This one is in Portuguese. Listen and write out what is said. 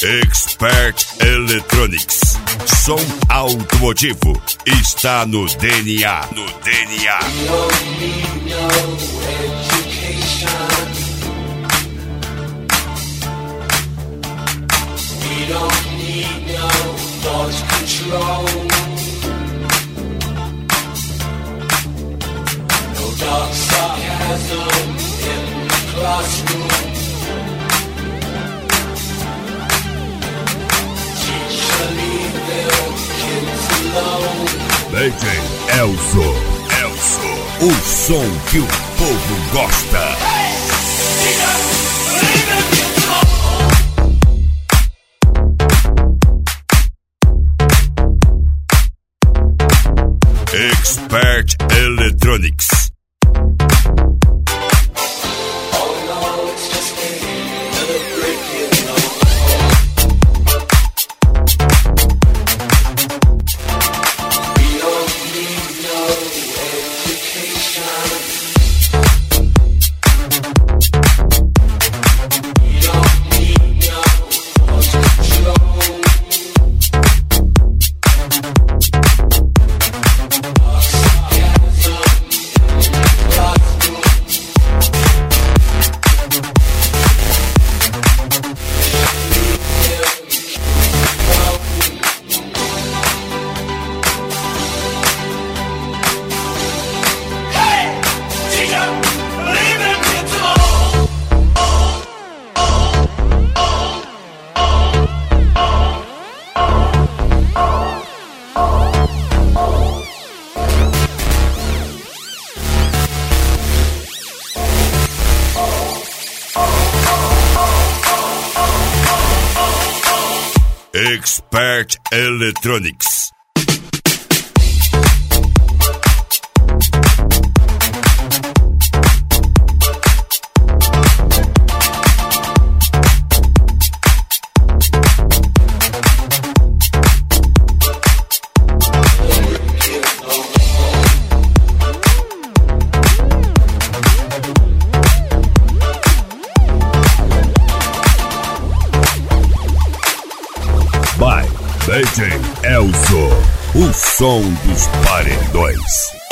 Expert Electronics. Som automotivo está no DNA. No DNA. We don't need no education. We don't need no thought control. No dark sarcasm in the classroom. DJ Elzo, o som que o povo gosta. Expert Electronics. Expert Electronics. By DJ Elzo, o som dos paredões.